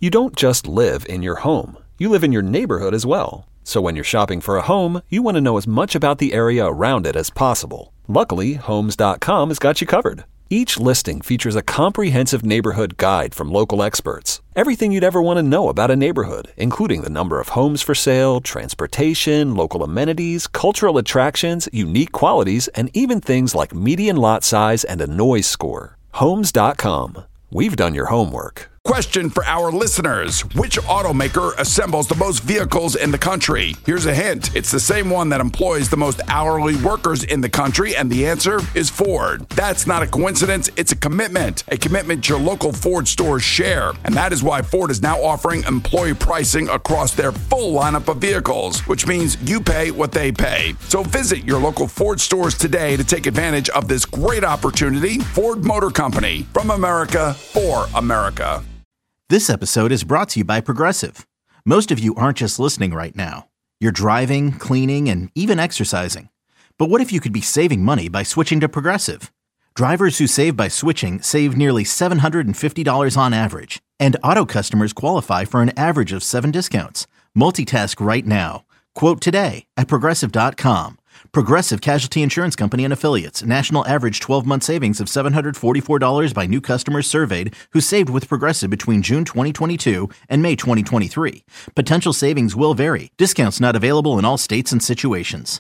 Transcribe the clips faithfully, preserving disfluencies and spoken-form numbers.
You don't just live in your home. You live in your neighborhood as well. So when you're shopping for a home, you want to know as much about the area around it as possible. Luckily, Homes dot com has got you covered. Each listing features a comprehensive neighborhood guide from local experts. Everything you'd ever want to know about a neighborhood, including the number of homes for sale, transportation, local amenities, cultural attractions, unique qualities, and even things like median lot size and a noise score. Homes dot com. We've done your homework. Question for our listeners. Which automaker assembles the most vehicles in the country? Here's a hint. It's the same one that employs the most hourly workers in the country, and the answer is Ford. That's not a coincidence. It's a commitment. A commitment your local Ford stores share. And that is why Ford is now offering employee pricing across their full lineup of vehicles, which means you pay what they pay. So visit your local Ford stores today to take advantage of this great opportunity. Ford Motor Company. From America, for America. This episode is brought to you by Progressive. Most of you aren't just listening right now. You're driving, cleaning, and even exercising. But what if you could be saving money by switching to Progressive? Drivers who save by switching save nearly seven hundred fifty dollars on average. And auto customers qualify for an average of seven discounts. Multitask right now. Quote today at Progressive dot com. Progressive Casualty Insurance Company and Affiliates. National average twelve-month savings of seven hundred forty-four dollars by new customers surveyed who saved with Progressive between June twenty twenty-two and May twenty twenty-three. Potential savings will vary. Discounts not available in all states and situations.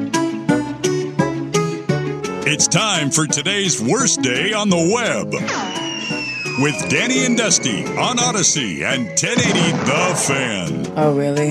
It's time for today's worst day on the web. With Danny and Dusty on Odyssey and ten eighty The Fan. Oh, really?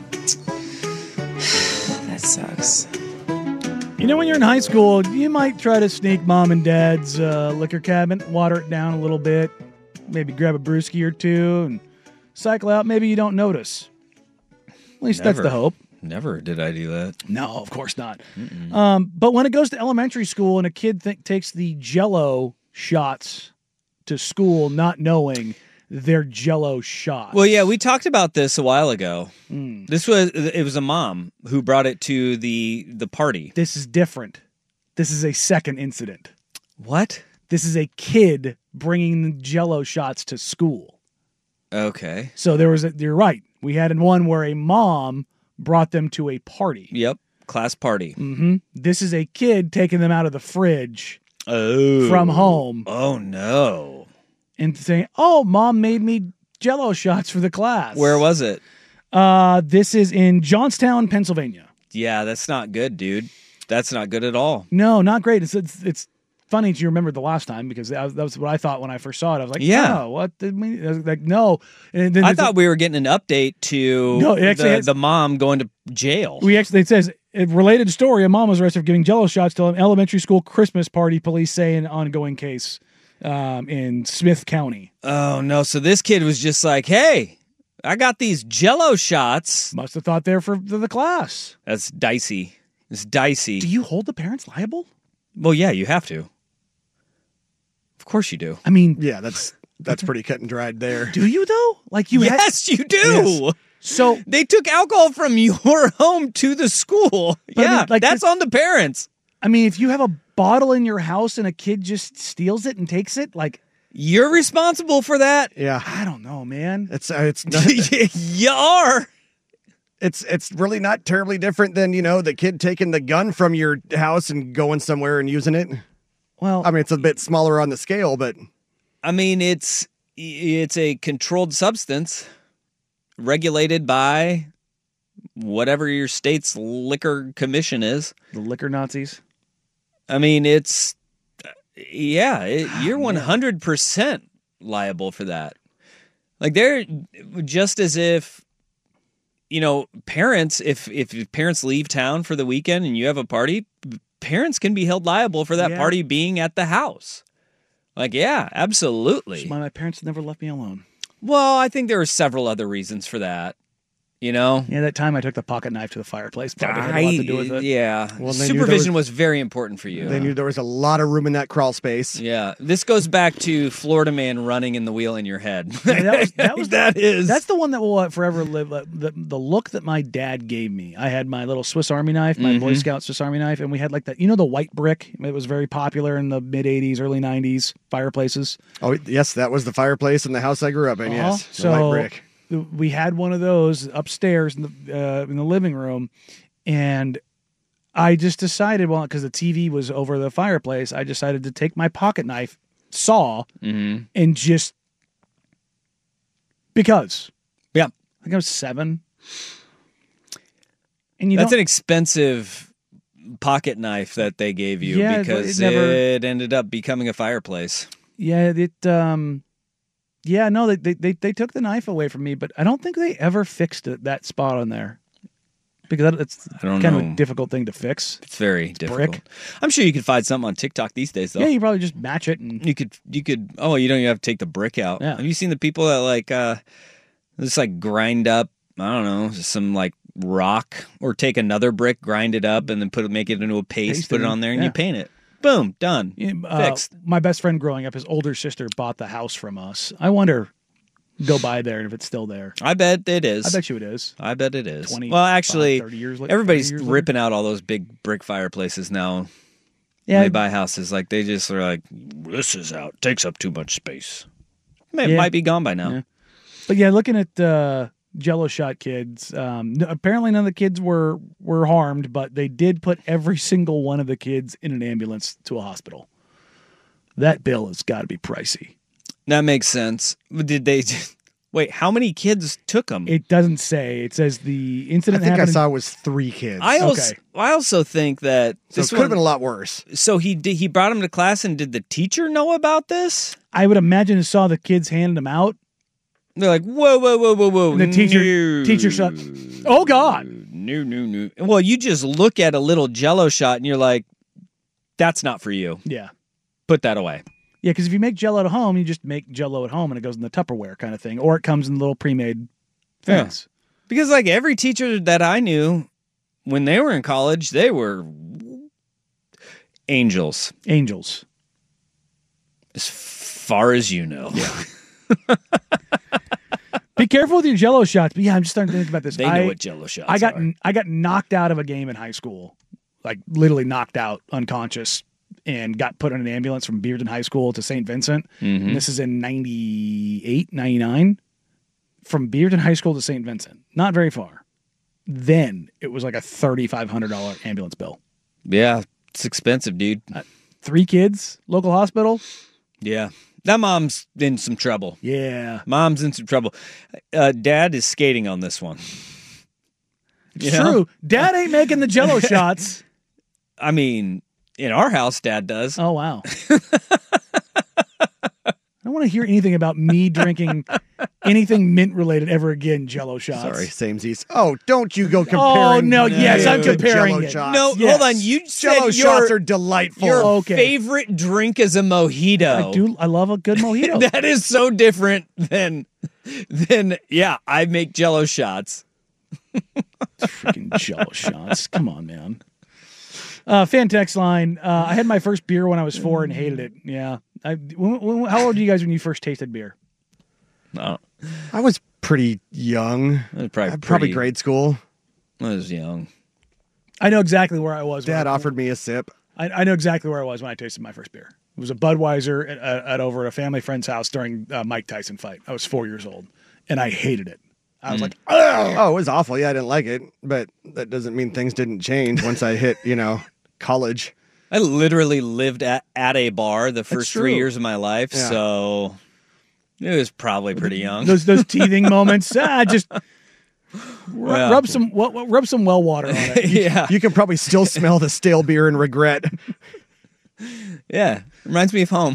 That sucks. You know, when you're in high school, you might try to sneak mom and dad's uh, liquor cabinet, water it down a little bit, maybe grab a brewski or two and cycle out. Maybe you don't notice. At least Never. that's the hope. Never did I do that. No, of course not. Um, but when it goes to elementary school and a kid th- takes the Jell-O shots to school not knowing they're Jell-O shots. Well, yeah, we talked about this a while ago. Mm. This was it was a mom who brought it to the the party. This is different. This is a second incident. What? This is a kid bringing the Jell-O shots to school. Okay. So there was a, you're right. We had one where a mom brought them to a party. Yep. Class party. Mm-hmm. This is a kid taking them out of the fridge oh. from home. Oh, no. And saying, oh, mom made me Jell-O shots for the class. Where was it? Uh, this is in Johnstown, Pennsylvania. Yeah, that's not good, dude. That's not good at all. No, not great. It's it's, it's funny that you remember the last time because that was, that was what I thought when I first saw it. I was like, yeah. oh, what did we? I was like, no. And then I thought we were getting an update to no, it actually the, has, the mom going to jail. We actually, it says, a related story, a mom was arrested for giving Jell-O shots to an elementary school Christmas party, police say in an ongoing case. Um, in Smith County. Oh, no. So this kid was just like, hey, I got these Jell-O shots. Must have thought they're for the class. That's dicey. It's dicey. Do you hold the parents liable? Well, yeah, you have to. Of course you do. I mean... Yeah, that's that's pretty cut and dried there. Do you, though? Like you? Yes, had... you do. Yes. So they took alcohol from your home to the school. Yeah, I mean, like that's this... on the parents. I mean, if you have a bottle in your house and a kid just steals it and takes it, like you're responsible for that. Yeah, I don't know, man. It's uh, it's not, you are. It's it's really not terribly different than, you know, the kid taking the gun from your house and going somewhere and using it. Well, I mean, it's a bit smaller on the scale, but I mean, it's it's a controlled substance regulated by whatever your state's liquor commission is. The liquor Nazis. I mean, it's, yeah, it, you're one hundred percent liable for that. Like, they're just as if, you know, parents, if, if parents leave town for the weekend and you have a party, parents can be held liable for that yeah. party being at the house. Like, yeah, absolutely. My, my parents never left me alone. Well, I think there are several other reasons for that. You know? Yeah, that time I took the pocket knife to the fireplace probably had a lot to do with it. Yeah. Well, they knew there Supervision was- was, very important for you. They knew there was a lot of room in that crawl space. Yeah. This goes back to Florida man running in the wheel in your head. Yeah, that was that was That is. That's the one that will uh, forever live. Uh, the the look that my dad gave me. I had my little Swiss Army knife, my Boy Scout Swiss Army knife, and we had like that. You know the white brick. It was very popular in the mid eighties, early nineties fireplaces. Oh, yes, that was the fireplace in the house I grew up in, Uh-huh. yes. The So white brick. we had one of those upstairs in the uh, in the living room, and I just decided, well, because the T V was over the fireplace, I decided to take my pocket knife, saw, Mhm. and just because. Yeah. I think I was seven. And you That's don't, an expensive pocket knife that they gave you Yeah, but because it never- it ended up becoming a fireplace. yeah, it, um, yeah, no, they, they, they, they took the knife away from me, but I don't think they ever fixed it, that spot on there. Because that, it's I don't kind of know. a difficult thing to fix. It's very brick. difficult. I'm sure you could find something on TikTok these days, though. Yeah, you probably just match it and You could, you could. Oh, you don't even have to take the brick out. Yeah. Have you seen the people that like, uh, just like grind up? I don't know, some like rock, or take another brick, grind it up, and then put it, make it into a paste, Paste put it it, on there, and yeah. you paint it. Boom, done, Yeah, uh, fixed. my best friend growing up, his older sister bought the house from us. I wonder, go by there if it's still there. I bet it is. I bet you it is. I bet it is. twenty, well, actually, thirty years later. everybody's thirty years later. ripping out all those big brick fireplaces now. Yeah, They buy houses like they just are like, this is out, takes up too much space. It Yeah. might be gone by now. Yeah. but yeah, looking at uh, Jello shot kids. Um, n- apparently, none of the kids were were harmed, but they did put every single one of the kids in an ambulance to a hospital. That bill has got to be pricey. That makes sense. Did they? Wait, how many kids took them? It doesn't say. It says the I incident think I happened. saw it was three kids. I also, okay. I also think that so it this could have one- been a lot worse. So he did, he brought him to class, and did the teacher know about this? I would imagine he saw the kids handing them out. They're like, whoa, whoa, whoa, whoa, whoa. And the teacher- no. teacher shot- Oh, God. No, no, no. Well, you just look at a little Jello shot, and you're like, that's not for you. Yeah. Put that away. Yeah, because if you make Jello at home, you just make Jello at home, and it goes in the Tupperware kind of thing, or it comes in little pre-made Yeah. things. Because like every teacher that I knew when they were in college, they were angels, Angels. as far as you know. Yeah. Be careful with your Jello shots. But yeah, I'm just starting to think about this. They I, know what Jello shots I got are. I got knocked out of a game in high school, like literally knocked out, unconscious, and got put in an ambulance from Bearden High School to Saint Vincent. Mm-hmm. And this is in ninety-eight, ninety-nine. From Bearden High School to Saint Vincent, not very far. Then it was like a thirty-five hundred dollars ambulance bill. Yeah, it's expensive, dude. Three kids, local hospital. Yeah. That mom's in some trouble. Yeah. Mom's in some trouble. Uh, Dad is skating on this one. It's You know? true. Dad ain't making the Jello shots. I mean, in our house, Dad does. Oh, wow. I don't want to hear anything about me drinking anything mint related ever again, Jello shots. Sorry, samesies. Oh, don't you go comparing. Oh, no, yes, I'm to comparing Jell-O it. shots. No, yes. hold on. You said Jello your, shots are delightful. your Okay. favorite drink is a mojito. I do. I love a good mojito. That is so different than, than yeah, I make Jello shots. Freaking Jello shots. Come on, man. Uh, fan text line. Uh, I had my first beer when I was four and hated it. Yeah. I, when, when, how old were you guys when you first tasted beer? No, I was pretty young. I was probably, Uh, Probably pretty- grade school. I was young. I know exactly where I was. when Dad I- offered me a sip. I, I know exactly where I was when I tasted my first beer. It was a Budweiser at, at, at over at a family friend's house during uh, Mike Tyson fight. I was four years old, and I hated it. I was like, Oh, it was awful. Yeah, I didn't like it, but that doesn't mean things didn't change once I hit, you know, college. I literally lived at, at a bar the first three true. years of my life, Yeah. so it was probably pretty young. those those teething moments. Ah, just r- Yeah. rub some wa- wa- rub some well water on it. yeah, You can probably still smell the stale beer and regret. yeah. Reminds me of home.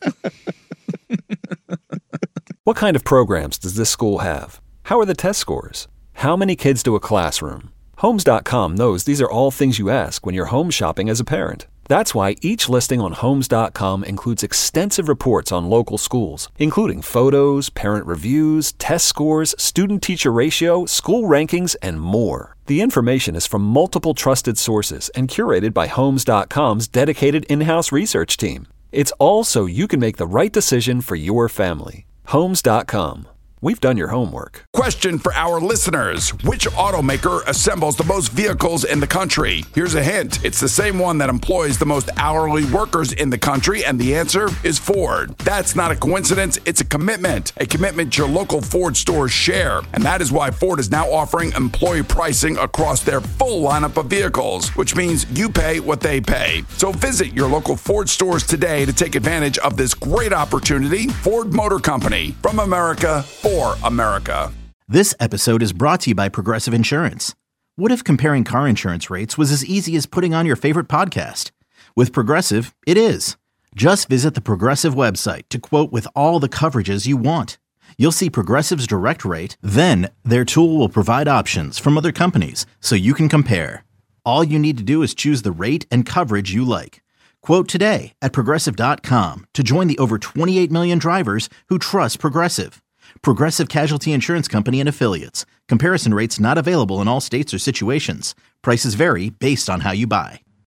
What kind of programs does this school have? How are the test scores? How many kids do a classroom? Homes dot com knows these are all things you ask when you're home shopping as a parent. That's why each listing on Homes dot com includes extensive reports on local schools, including photos, parent reviews, test scores, student-teacher ratio, school rankings, and more. The information is from multiple trusted sources and curated by Homes dot com's dedicated in-house research team. It's all so you can make the right decision for your family. Homes dot com. We've done your homework. Question for our listeners. Which automaker assembles the most vehicles in the country? Here's a hint. It's the same one that employs the most hourly workers in the country, and the answer is Ford. That's not a coincidence. It's a commitment. A commitment your local Ford stores share. And that is why Ford is now offering employee pricing across their full lineup of vehicles, which means you pay what they pay. So visit your local Ford stores today to take advantage of this great opportunity. Ford Motor Company. From America, for America. This episode is brought to you by Progressive Insurance. What if comparing car insurance rates was as easy as putting on your favorite podcast? With Progressive, it is. Just visit the Progressive website to quote with all the coverages you want. You'll see Progressive's direct rate, then their tool will provide options from other companies so you can compare. All you need to do is choose the rate and coverage you like. Quote today at Progressive dot com to join the over twenty-eight million drivers who trust Progressive. Progressive Casualty Insurance Company and Affiliates. Comparison rates not available in all states or situations. Prices vary based on how you buy.